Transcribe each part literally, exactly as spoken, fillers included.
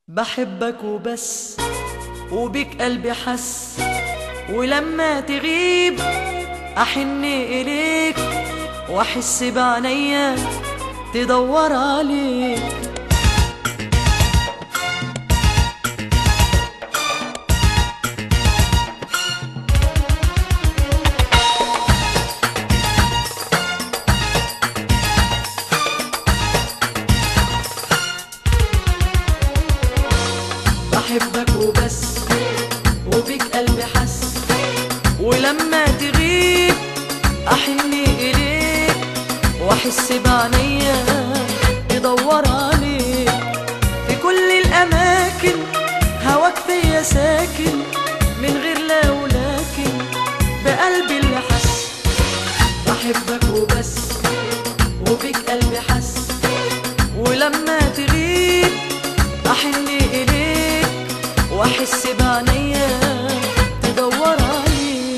بحبك وبس، وبك قلبي حس، ولما تغيب أحن إليك وأحس بعنيا تدور عليك. بحبك وبس، وبك قلبي حس، ولما تغيب أحن إليك وأحس بعنيا تدور عليك. في كل الأماكن هواك فيا ساكن، من غير لا ولكن بقلبي اللي حس. بحبك وبس، وبك قلبي حس، ولما تغيب أحن إليك وأحس بعنيا تدور عليك.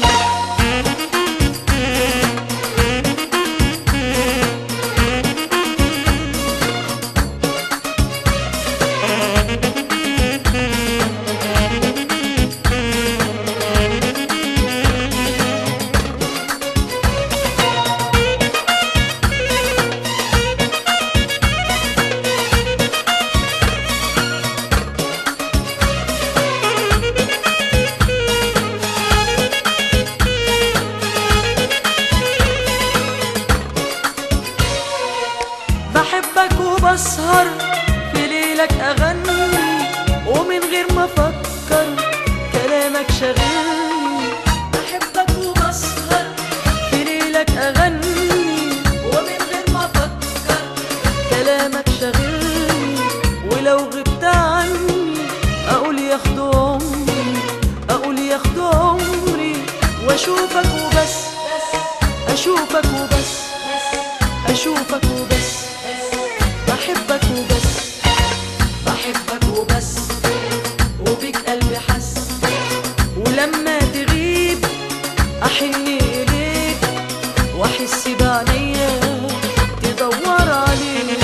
بحبك وبسهر في ليلك أغني، ومن غير ما أفكر كلامك شاغلني. بحبك وبسهر في ليلك أغني، ومن غير ما أفكر كلامك شاغلني. ولو غبت عني أقول ياخدوا عمري، أقول ياخدوا عمري، وأشوفك وبس، أشوفك وبس، أشوفك وبس. بحبك وبس، بحبك وبس، وبك قلبي حس، ولما تغيب أحن إليك وأحس بعنيا تدور عليك.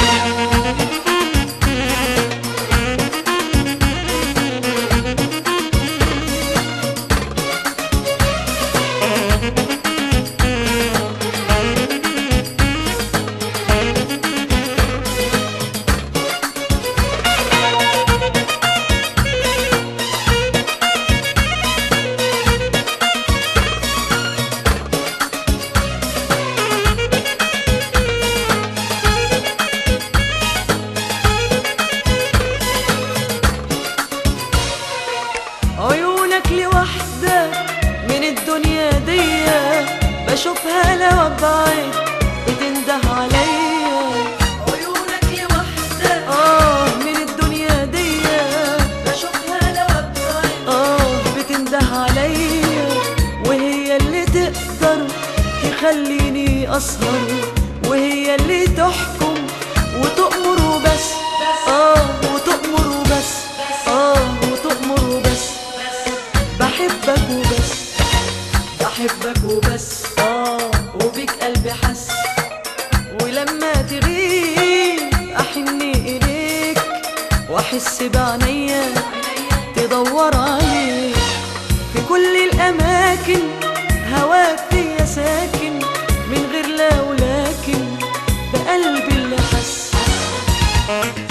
عيونك لوحدك من الدنيا دي، بشوفها لو ابعد بتنده عليا. عيونك لوحدك اه من الدنيا دي، بشوفها لو ابعد اه بتنده عليا. وهي اللي تقدر تخليني اسهر، وهي اللي تحكم وتأمر وبس، اه وتأمر وبس، اه وتأمر وبس. بحبك وبس، بحبك وبس، اه وبك قلبي حس، ولما تغيب أحن إليك وأحس بعنيا تدور عليك. في كل الأماكن هواك فيا ساكن، من غير لا ولكن بقلبي اللي حس.